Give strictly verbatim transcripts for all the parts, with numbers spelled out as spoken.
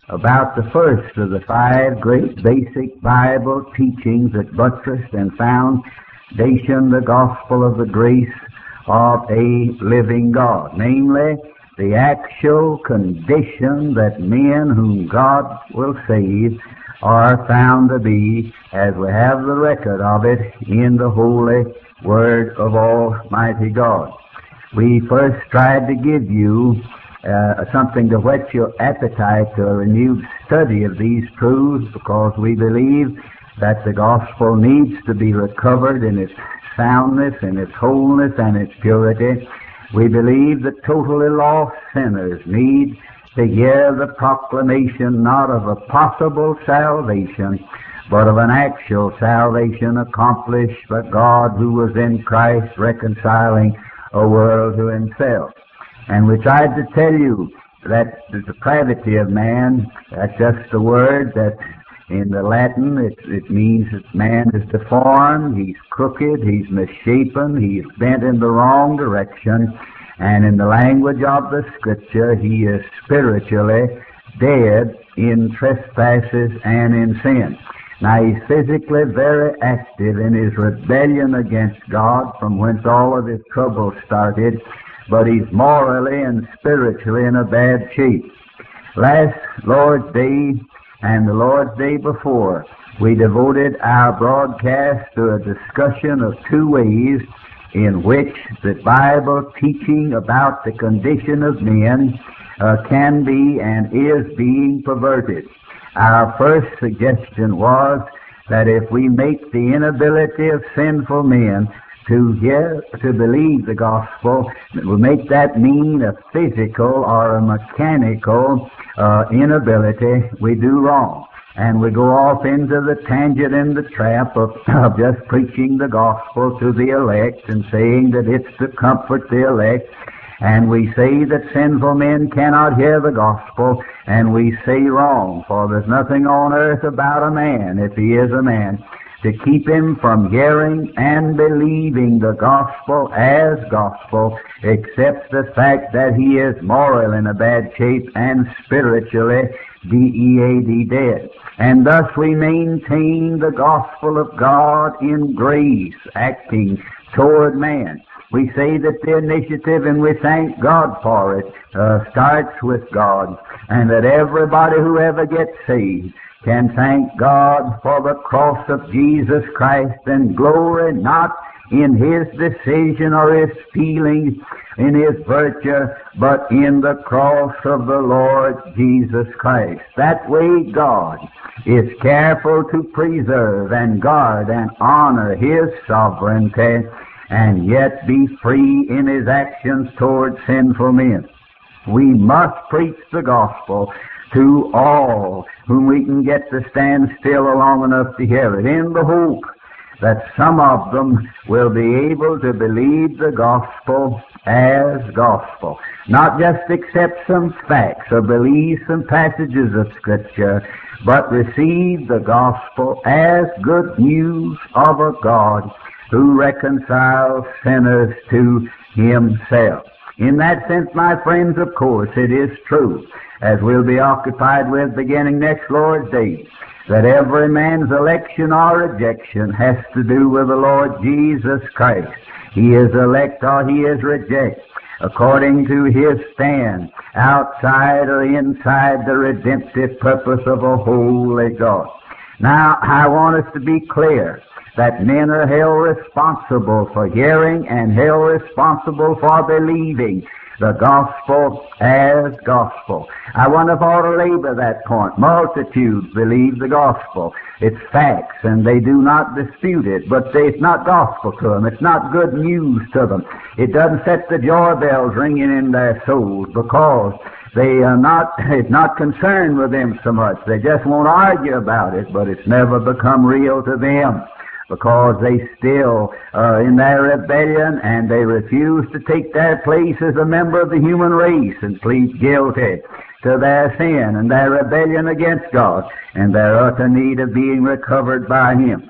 about the first of the five great basic Bible teachings that buttressed and foundation the gospel of the grace of a living God, namely the actual condition that men whom God will save are found to be, as we have the record of it in the Holy Word of Almighty God. We first tried to give you uh, something to whet your appetite to a renewed study of these truths, because we believe that the gospel needs to be recovered in its soundness, in its wholeness, and its purity. We believe that totally lost sinners need to hear the proclamation not of a possible salvation, but of an actual salvation accomplished by God, who was in Christ reconciling a world to Himself. And we tried to tell you that the depravity of man, that's just the word that in the Latin it, it means that man is deformed, he's crooked, he's misshapen, he's bent in the wrong direction, and in the language of the Scripture, he is spiritually dead in trespasses and in sin. Now, he's physically very active in his rebellion against God, from whence all of his troubles started, but he's morally and spiritually in a bad shape. Last Lord's Day and the Lord's Day before, we devoted our broadcast to a discussion of two ways in which the Bible teaching about the condition of men uh, can be and is being perverted. Our first suggestion was that if we make the inability of sinful men to hear, to believe the gospel, we make that mean a physical or a mechanical uh, inability, we do wrong. And we go off into the tangent and the trap of, of just preaching the gospel to the elect and saying that it's to comfort the elect. And we say that sinful men cannot hear the gospel, and we say wrong, for there's nothing on earth about a man, if he is a man, to keep him from hearing and believing the gospel as gospel, except the fact that he is moral in a bad shape and spiritually D E A D dead. And thus we maintain the gospel of God in grace, acting toward man. We say that the initiative, and we thank God for it, uh, starts with God, and that everybody who ever gets saved can thank God for the cross of Jesus Christ and glory not in his decision or his feelings, in his virtue, but in the cross of the Lord Jesus Christ. That way God is careful to preserve and guard and honor his sovereignty, and yet be free in his actions toward sinful men. We must preach the gospel to all whom we can get to stand still long enough to hear it, in the hope that some of them will be able to believe the gospel as gospel. Not just accept some facts or believe some passages of Scripture, but receive the gospel as good news of a God who reconciles sinners to himself. In that sense, my friends, of course, it is true, as we'll be occupied with beginning next Lord's Day, that every man's election or rejection has to do with the Lord Jesus Christ. He is elect or he is reject, according to his stand, outside or inside the redemptive purpose of a holy God. Now, I want us to be clear that men are held responsible for hearing and held responsible for believing the gospel as gospel. I wonder if I ought to labor that point. Multitudes believe the gospel. It's facts, and they do not dispute it, but they, it's not gospel to them. It's not good news to them. It doesn't set the joy bells ringing in their souls, because they are not, it's not concerned with them so much. They just won't argue about it, but it's never become real to them, because they still are in their rebellion, and they refuse to take their place as a member of the human race and plead guilty to their sin and their rebellion against God and their utter need of being recovered by Him.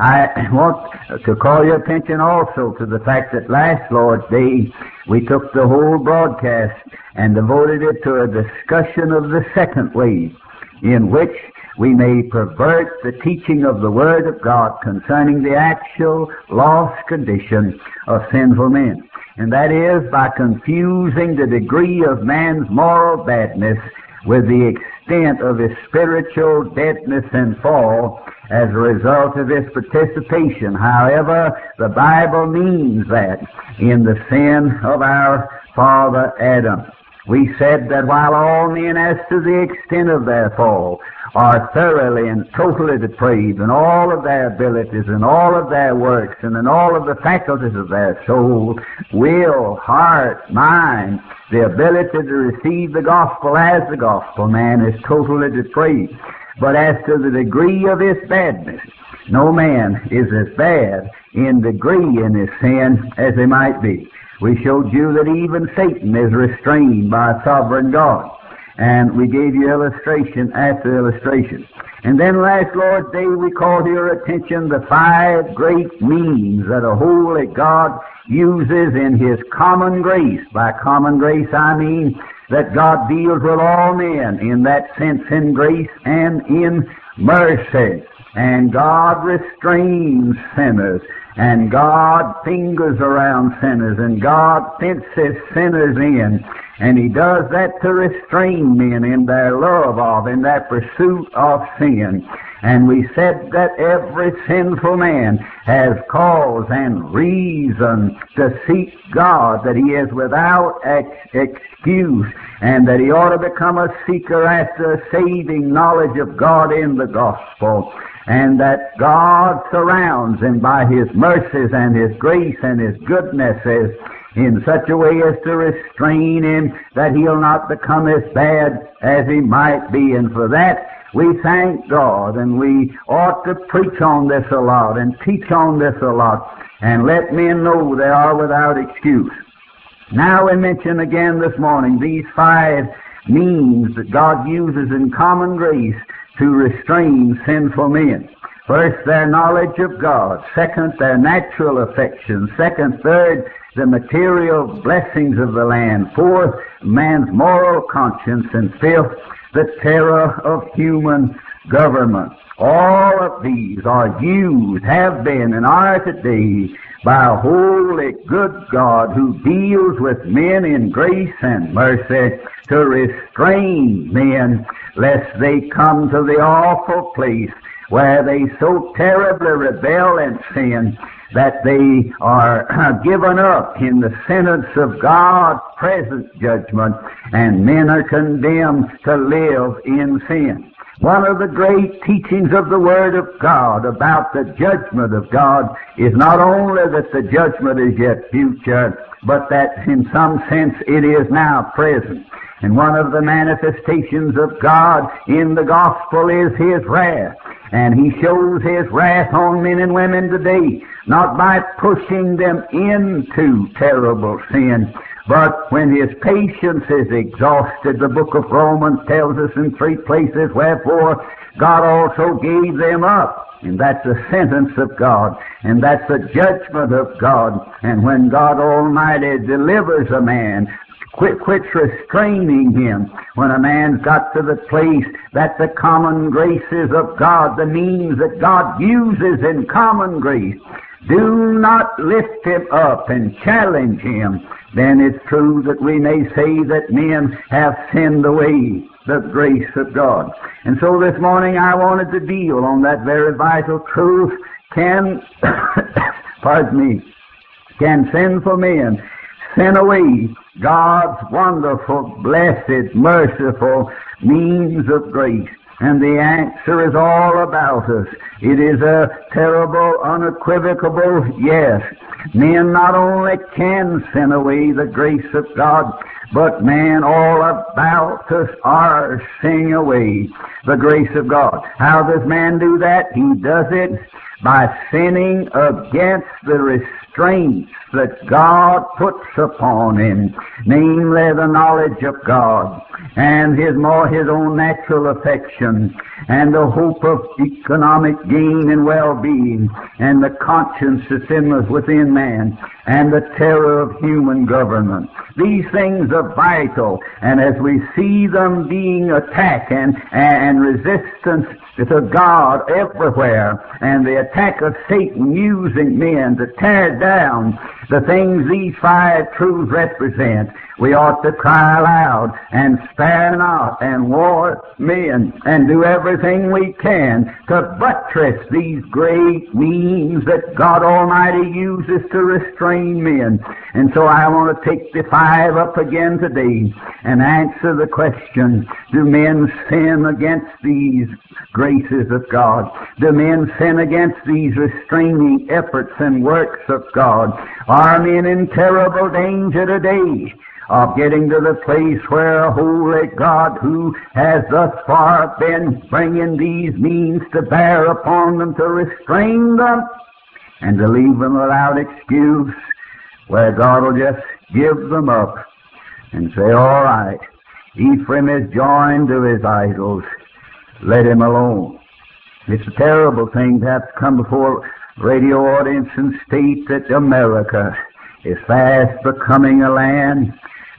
I want to call your attention also to the fact that last Lord's Day we took the whole broadcast and devoted it to a discussion of the second way in which we may pervert the teaching of the Word of God concerning the actual lost condition of sinful men. And that is by confusing the degree of man's moral badness with the extent of his spiritual deadness and fall as a result of his participation. However, the Bible means that in the sin of our father Adam. We said that while all men, as to the extent of their fall, are thoroughly and totally depraved in all of their abilities and all of their works and in all of the faculties of their soul, will, heart, mind, the ability to receive the gospel as the gospel, man is totally depraved. But as to the degree of his badness, no man is as bad in degree in his sin as he might be. We showed you that even Satan is restrained by a sovereign God. And we gave you illustration after illustration. And then last Lord's Day we called to your attention the five great means that a holy God uses in His common grace. By common grace I mean that God deals with all men in that sense, in grace and in mercy. And God restrains sinners. And God fingers around sinners, and God fences sinners in. And He does that to restrain men in their love of, in their pursuit of sin. And we said that every sinful man has cause and reason to seek God, that he is without ex- excuse, and that he ought to become a seeker after a saving knowledge of God in the gospel. And that God surrounds him by His mercies and His grace and His goodnesses in such a way as to restrain him that he'll not become as bad as he might be. And for that we thank God, and we ought to preach on this a lot and teach on this a lot and let men know they are without excuse. Now we mention again this morning these five means that God uses in common grace to restrain sinful men. First, their knowledge of God. Second, their natural affection. Second, third, the material blessings of the land. Fourth, man's moral conscience. And fifth, the terror of human government. All of these are used, have been, and are today by a holy, good God who deals with men in grace and mercy to restrain men lest they come to the awful place where they so terribly rebel and sin that they are given up in the sentence of God's present judgment, and men are condemned to live in sin. One of the great teachings of the Word of God about the judgment of God is not only that the judgment is yet future, but that in some sense it is now present. And one of the manifestations of God in the gospel is His wrath. And He shows His wrath on men and women today, not by pushing them into terrible sin, but when His patience is exhausted. The book of Romans tells us in three places, wherefore God also gave them up. And that's the sentence of God, and that's the judgment of God. And when God Almighty delivers a man, Quit, quits restraining him when a man's got to the place that the common graces of God, the means that God uses in common grace, do not lift him up and challenge him, then it's true that we may say that men have sinned away the grace of God. And so this morning I wanted to deal on that very vital truth. Can, pardon me, can sinful men sin away God's wonderful, blessed, merciful means of grace? And the answer is all about us. It is a terrible, unequivocal yes. Men not only can sin away the grace of God, but men all about us are sinning away the grace of God. How does man do that? He does it by sinning against the restraints that God puts upon him, namely the knowledge of God and his more his own natural affection and the hope of economic gain and well-being and the conscience that's in within man and the terror of human government. These things are vital, and as we see them being attacked and, and resistance to God everywhere, and the attack of Satan using men to tear down the things these five truths represent, we ought to cry aloud and spare not and war men and do everything we can to buttress these great means that God Almighty uses to restrain men. And so I want to take the five up again today and answer the question, do men sin against these graces of God? Do men sin against these restraining efforts and works of God? Are men in terrible danger today of getting to the place where a holy God, who has thus far been bringing these means to bear upon them to restrain them and to leave them without excuse, where God will just give them up and say, all right, Ephraim is joined to his idols, let him alone. It's a terrible thing to have to come before radio audience and state that America is fast becoming a land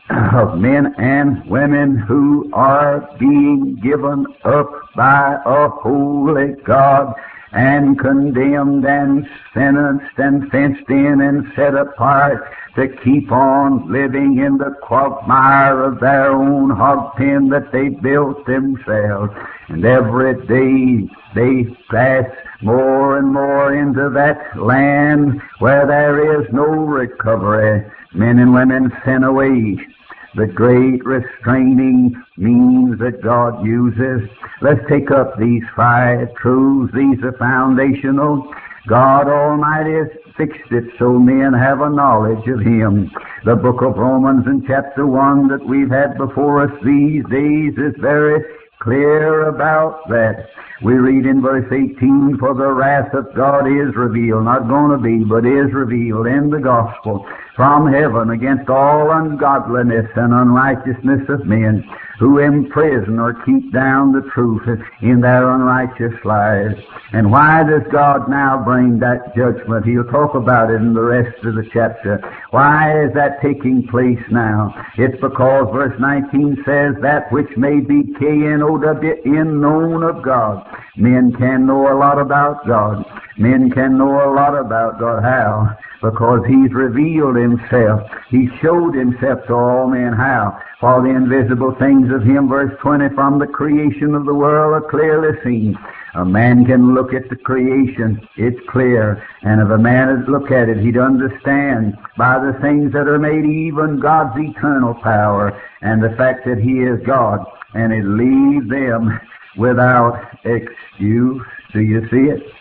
of men and women who are being given up by a holy God and condemned and sentenced and fenced in and set apart to keep on living in the quagmire of their own hog pen that they built themselves. And every day they pass more and more into that land where there is no recovery. Men and women sin away the great restraining means that God uses. Let's take up these five truths. These are foundational. God Almighty has fixed it so men have a knowledge of Him. The book of Romans in chapter one that we've had before us these days is very clear about that. We read in verse eighteen, for the wrath of God is revealed, not going to be, but is revealed in the gospel from heaven against all ungodliness and unrighteousness of men who imprison or keep down the truth in their unrighteous lives. And why does God now bring that judgment? He'll talk about it in the rest of the chapter. Why is that taking place now? It's because verse nineteen says, that which may be K N O W N, known of God. Men can know a lot about God. Men can know a lot about God. How? Because He's revealed Himself. He showed Himself to all men. How? For the invisible things of Him, verse twenty, from the creation of the world are clearly seen. A man can look at the creation, it's clear. And if a man would look at it, he'd understand by the things that are made, even God's eternal power and the fact that He is God. And it leaves them without excuse. Do you see it?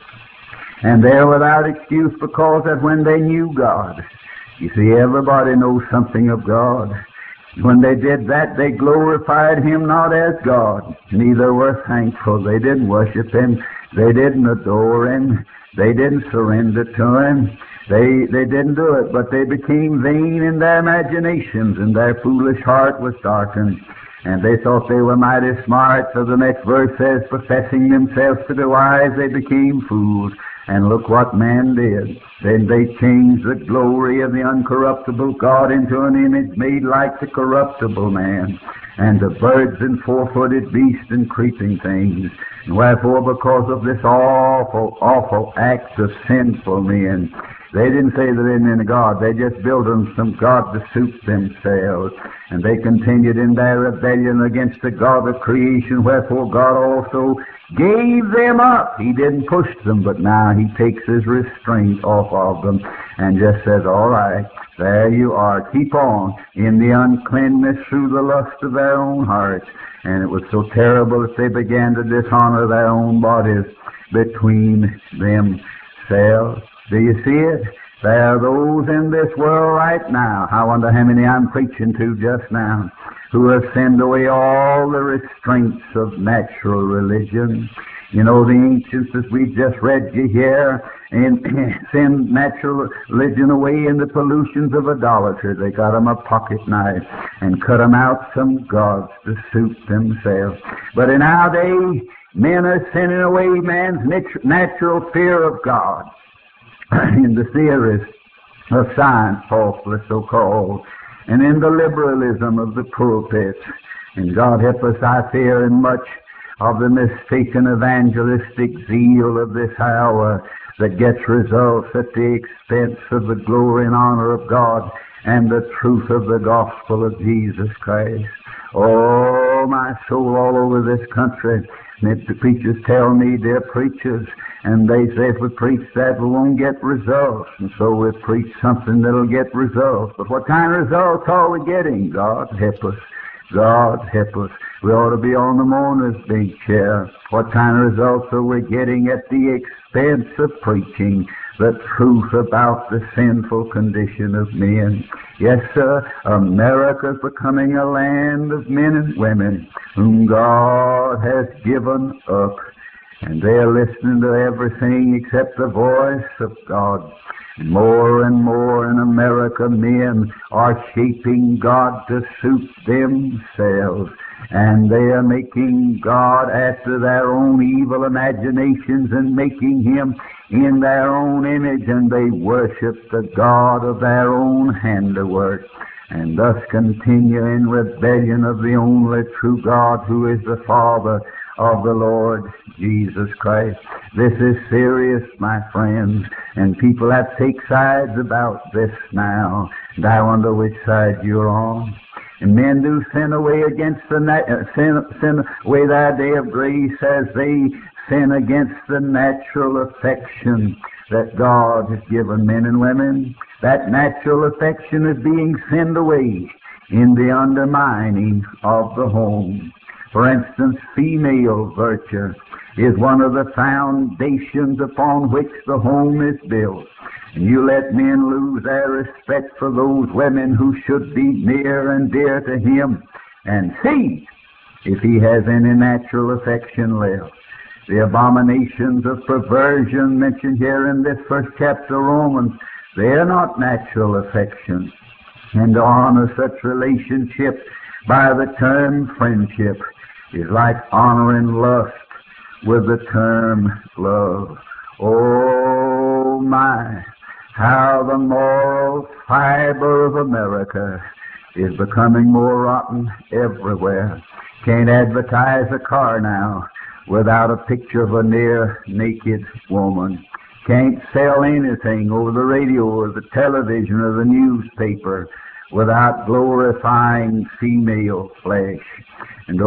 And they're without excuse because that when they knew God, you see, everybody knows something of God. When they did that, they glorified Him not as God, neither were thankful. They didn't worship Him. They didn't adore Him. They didn't surrender to Him. They, they didn't do it, but they became vain in their imaginations, and their foolish heart was darkened. And they thought they were mighty smart. So the next verse says, professing themselves to be wise, they became fools. And look what man did. Then they changed the glory of the uncorruptible God into an image made like the corruptible man, and to birds and four-footed beasts and creeping things. And wherefore, because of this awful, awful act of sinful men, they didn't say that they didn't God. They just built them some God to suit themselves. And they continued in their rebellion against the God of creation. Wherefore God also gave them up. He didn't push them, but now He takes His restraint off of them and just says, all right, there you are. Keep on in the uncleanness through the lust of their own hearts. And it was so terrible that they began to dishonor their own bodies between themselves. Do you see it? There are those in this world right now, I wonder how many I'm preaching to just now, who have sent away all the restraints of natural religion. You know, the ancients, as we just read you here, and send natural religion away in the pollutions of idolatry. They got them a pocket knife and cut them out some gods to suit themselves. But in our day, men are sending away man's natural fear of God. And the theorists of science, falsely so called, and in the liberalism of the pulpits. And God help us, I fear, in much of the mistaken evangelistic zeal of this hour that gets results at the expense of the glory and honor of God and the truth of the gospel of Jesus Christ. Oh, my soul, all over this country, and the preachers tell me, they're preachers, and they say if we preach that, we won't get results. And so we preach something that'll get results. But what kind of results are we getting? God help us. God help us. We ought to be on the mourner's bench here. What kind of results are we getting at the expense of preaching the truth about the sinful condition of men? Yes, sir, America's becoming a land of men and women whom God has given up, and they're listening to everything except the voice of God. More and more in America, men are shaping God to suit themselves, and they are making God after their own evil imaginations and making Him in their own image, and they worship the God of their own handiwork, and thus continue in rebellion of the only true God, who is the Father of the Lord Jesus Christ. This is serious, my friends, and people have to take sides about this now, and I wonder which side you're on. And men do sin away against the nat- uh, sin, sin away their day of grace as they sin against the natural affection that God has given men and women. That natural affection is being sinned away in the undermining of the home. For instance, female virtue is one of the foundations upon which the home is built. And you let men lose their respect for those women who should be near and dear to him, and see if he has any natural affection left. The abominations of perversion mentioned here in this first chapter of Romans, they are not natural affections. And to honor such relationship by the term friendship is like honoring lust with the term love. Oh my, how the moral fiber of America is becoming more rotten everywhere. Can't advertise a car now without a picture of a near naked woman. Can't sell anything over the radio or the television or the newspaper without glorifying female flesh. And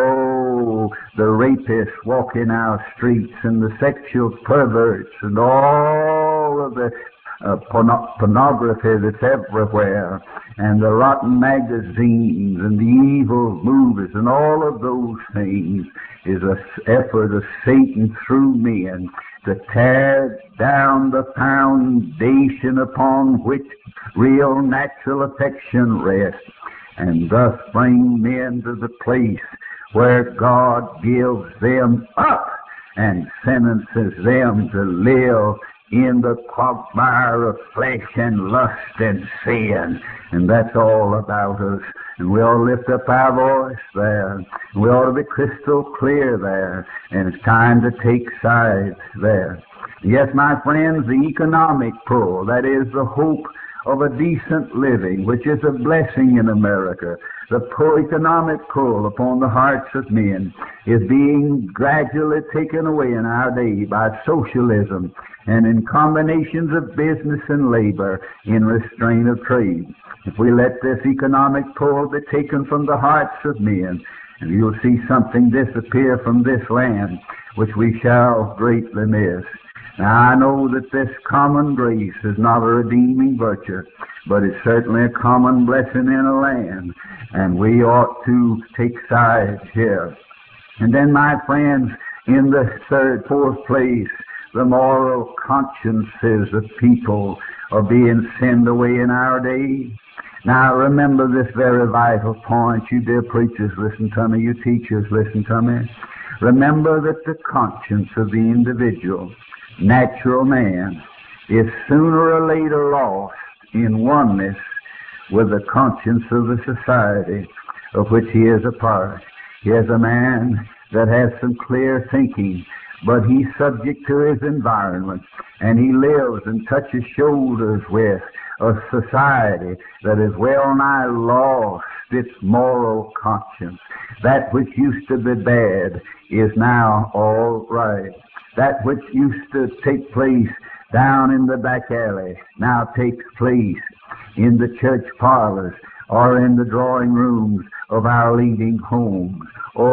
oh, the rapists walking our streets, and the sexual perverts, and all of the uh, porno- pornography that's everywhere, and the rotten magazines, and the evil movies, and all of those things is an effort of Satan through men to tear down the foundation upon which real natural affection rests, and thus bring men to the place where God gives them up and sentences them to live in the quagmire of flesh and lust and sin. And that's all about us. And we ought to lift up our voice there. And we ought to be crystal clear there. And it's time to take sides there. Yes, my friends, the economic pull, that is the hope of a decent living, which is a blessing in America. The pull, economic pull upon the hearts of men is being gradually taken away in our day by socialism and in combinations of business and labor in restraint of trade. If we let this economic pull be taken from the hearts of men, and you'll see something disappear from this land which we shall greatly miss. Now, I know that this common grace is not a redeeming virtue, but it's certainly a common blessing in a land, and we ought to take sides here. And then, my friends, in the third, fourth place, the moral consciences of people are being sinned away in our day. Now, remember this very vital point. You dear preachers, listen to me. You teachers, listen to me. Remember that the conscience of the individual, natural man, is sooner or later lost in oneness with the conscience of the society of which he is a part. Here's a man that has some clear thinking, but he's subject to his environment, and he lives and touches shoulders with a society that is well nigh lost its moral conscience. That which used to be bad is now all right. That which used to take place down in the back alley now takes place in the church parlors or in the drawing rooms of our leading homes.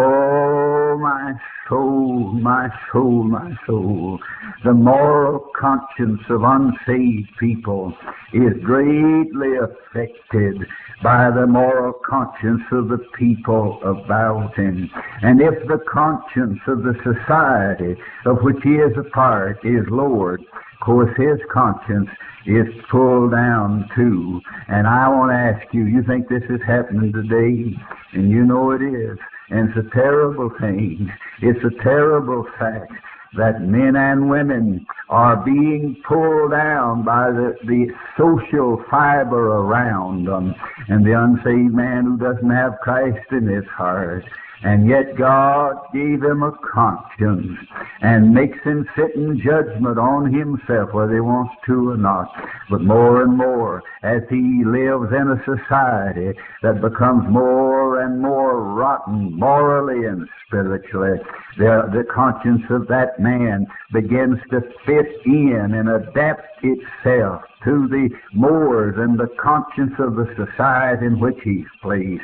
Oh, my soul, my soul, my soul. The moral conscience of unsaved people is greatly affected by the moral conscience of the people about him. And if the conscience of the society of which he is a part is lowered, of course his conscience is pulled down too. And I want to ask you, you think this is happening today? And you know it is. And it's a terrible thing. It's a terrible fact that men and women are being pulled down by the, the social fiber around them, and the unsaved man who doesn't have Christ in his heart. And yet God gave him a conscience and makes him sit in judgment on himself whether he wants to or not. But more and more, as he lives in a society that becomes more and more rotten morally and spiritually, the, the conscience of that man begins to fit in and adapt itself to the mores and the conscience of the society in which he's placed,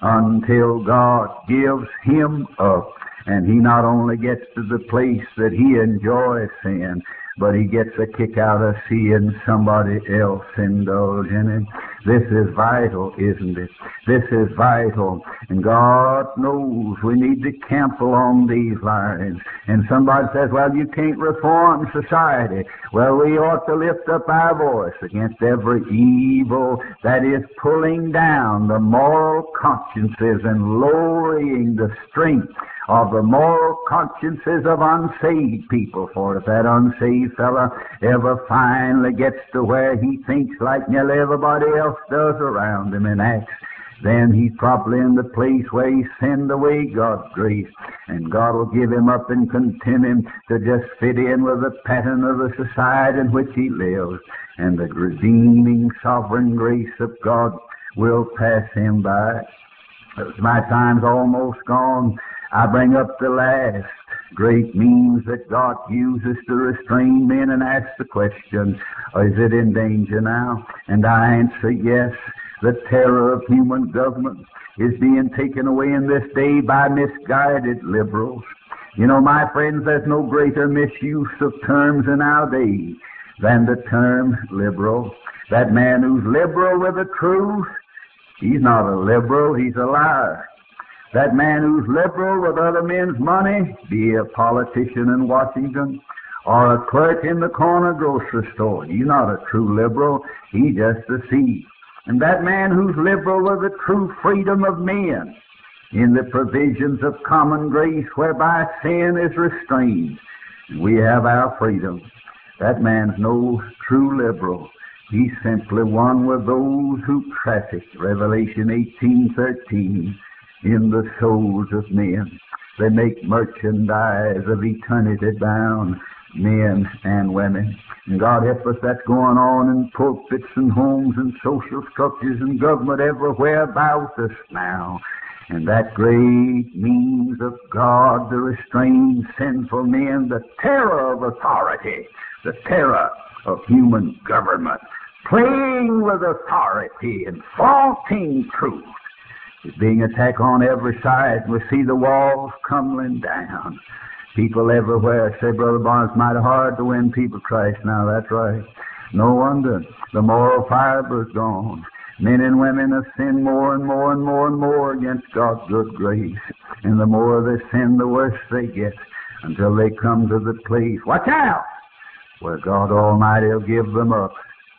until God gives him up, and he not only gets to the place that he enjoys sin, but he gets a kick out of seeing somebody else indulge in it. This is vital, isn't it? This is vital. And God knows we need to camp along these lines. And somebody says, well, you can't reform society. Well, we ought to lift up our voice against every evil that is pulling down the moral consciences and lowering the strength of the moral consciences of unsaved people. For if that unsaved fella ever finally gets to where he thinks like nearly everybody else does around him and acts, then he's probably in the place where he's sinned away God's grace, and God will give him up and condemn him to just fit in with the pattern of the society in which he lives, and the redeeming sovereign grace of God will pass him by. As my time's almost gone, I bring up the last great means that God uses to restrain men and ask the question, is it in danger now? And I answer yes. The terror of human government is being taken away in this day by misguided liberals. You know, my friends, there's no greater misuse of terms in our day than the term liberal. That man who's liberal with the truth, he's not a liberal, he's a liar. That man who's liberal with other men's money, be a politician in Washington or a clerk in the corner grocery store, he's not a true liberal, he's just a thief. And that man who's liberal with the true freedom of men in the provisions of common grace whereby sin is restrained, we have our freedom. That man's no true liberal. He's simply one with those who traffic, Revelation eighteen thirteen, in the souls of men. They make merchandise of eternity bound men and women. And God help us, that's going on in pulpits and homes and social structures and government everywhere about us now. And that great means of God to restrain sinful men, the terror of authority, the terror of human government, playing with authority and faulting truth, is being attacked on every side. We see the walls crumbling down. People everywhere say, Brother Barnes, it's mighty hard to win people to Christ now. That's right. No wonder. The moral fiber's gone. Men and women have sinned more and more and more and more against God's good grace. And the more they sin, the worse they get, until they come to the place, watch out, where God Almighty will give them up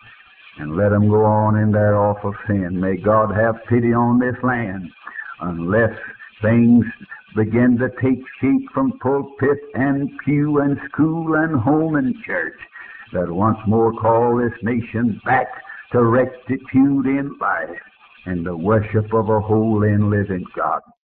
and let them go on in that awful sin. May God have pity on this land, unless things begin to take shape from pulpit and pew and school and home and church, that once more call this nation back to rectitude in life and the worship of a holy and living God.